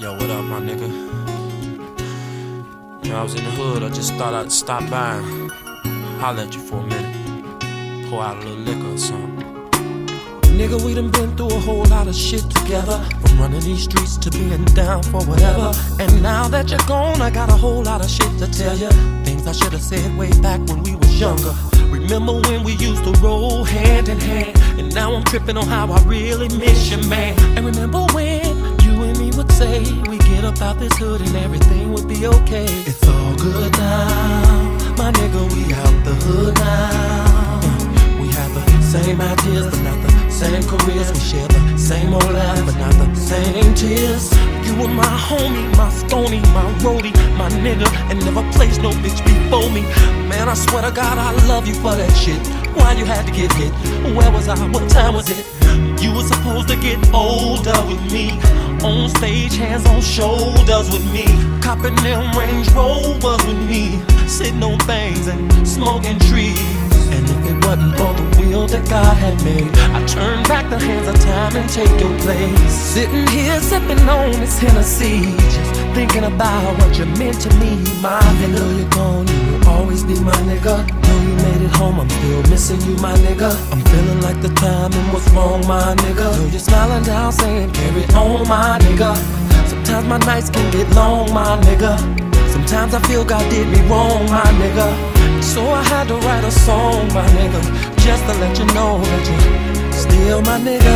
Yo, what up, my nigga? Yo, I was in the hood, I just thought I'd stop by and holler at you for a minute. Pour out a little liquor or something. Nigga, we done been through a whole lot of shit together. From running these streets to being down for whatever. And now that you're gone, I got a whole lot of shit to tell you. Things I should've said way back when we was younger. Remember when we used to roll hand in hand? And now I'm tripping on how I really miss you, man. And remember when you and me would say we get up out this hood and everything would be okay. It's all good now, my nigga, we out the hood now. We have the same ideas, but not the same careers. We share the same old life, but not the same tears. You were my homie, my stony, my roadie, my nigga, and never placed no bitch before me. Man, I swear to God, I love you for that shit. Why you had to get hit? Where was I? What time was it? You were supposed to get older with me. On stage, hands on shoulders with me. Copping them Range Rovers with me. Sitting on things and smoking trees. And if it wasn't for the wheel that God had made, I'd turn back the hands of time and take your place. Sitting here sipping on this Hennessy, just thinking about what you meant to me, my nigga. Though you're gone, you will always be my nigga. Though you made it home, I'm still missing you, my nigga. I'm feeling like the timing was wrong, my nigga. Though you're smiling down saying carry on, my nigga. Sometimes my nights can get long, my nigga. Sometimes I feel God did me wrong, my nigga. So I had to write a song, my nigga, just to let you know that you're still my nigga.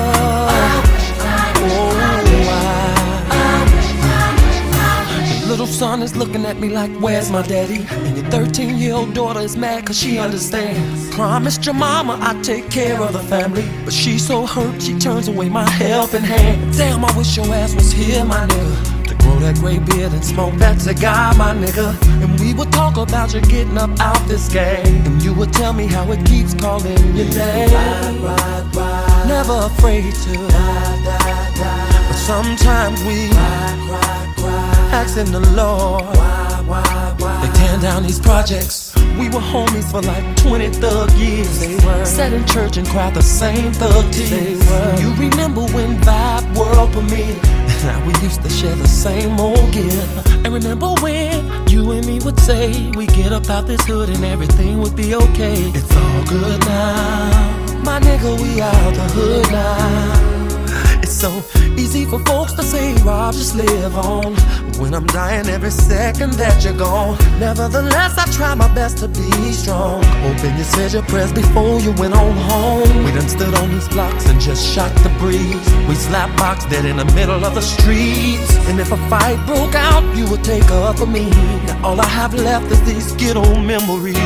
Your little son is looking at me like, where's my daddy? And your 13-year-old daughter is mad cause she understands. Promised your mama I'd take care of the family, but she's so hurt she turns away my helping hand. Damn, I wish your ass was here, my nigga. Grow that gray beard and smoke that cigar, my nigga. And we would talk about you getting up out this game. And you would tell me how it keeps calling your name. Ride, ride, never afraid to die. But sometimes we asking the Lord. They tear down these projects. We were homies for like 20 thug years. They were. Sat in church and cried the same thug tears. You remember when Vibe World premiered? Now we used to share the same old gear. And remember when you and me would say we get up out this hood and everything would be okay. It's all good now, my nigga, we out the hood now. It's so easy for folks to say, Rob, just live on, when I'm dying every second that you're gone. Nevertheless, I try my best to be strong. Hoping you said your prayers before you went on home. We done stood on these blocks and just shot the breeze. We slap box dead in the middle of the streets. And if a fight broke out, you would take up for me. Now all I have left is these good old memories.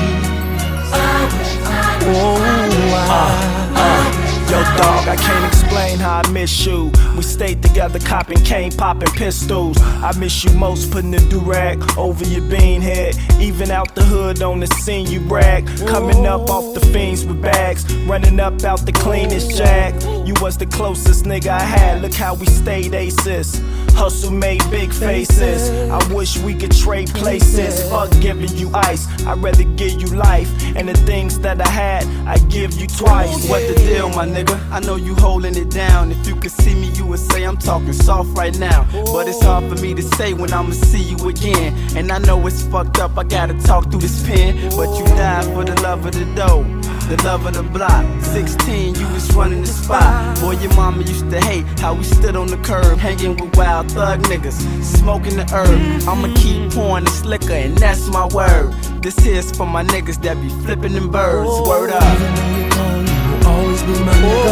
Yo, dog, I can't explain how I miss you. We stayed together, copping cane, popping pistols. I miss you most, putting the do-rag over your bean head. Even out the hood on the scene, you brag. Coming up off the fiends with bags, running up out the cleanest jag. You was the closest nigga I had. Look how we stayed aces. Hustle made big faces. I wish we could trade places. Fuck giving you ice, I'd rather give you life. And the things that I had, I give you twice. What the deal, my nigga? I know you holding it down. If you could see me, you would say I'm talking soft right now. But it's hard for me to say when I'ma see you again. And I know it's fucked up, I gotta talk through this pen. But you died for the love of the dough, the love of the block. 16, you was running the spot. Boy, your mama used to hate how we stood on the curb, hanging with wild thug niggas, smoking the herb. I'ma keep pouring this liquor, and that's my word. This here's for my niggas that be flipping them birds. Word up. Always be my nigga.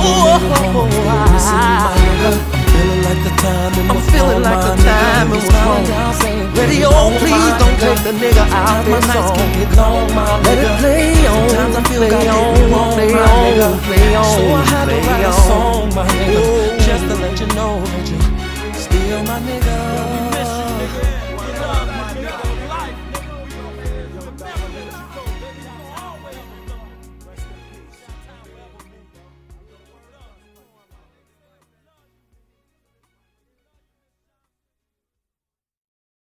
I'm feeling like the time was wrong. Radio, please don't take the nigga out this song. Let it play on. Sometimes I feel play on, play on. So I had to write a song, my nigga, just to let you know that you're still my nigga.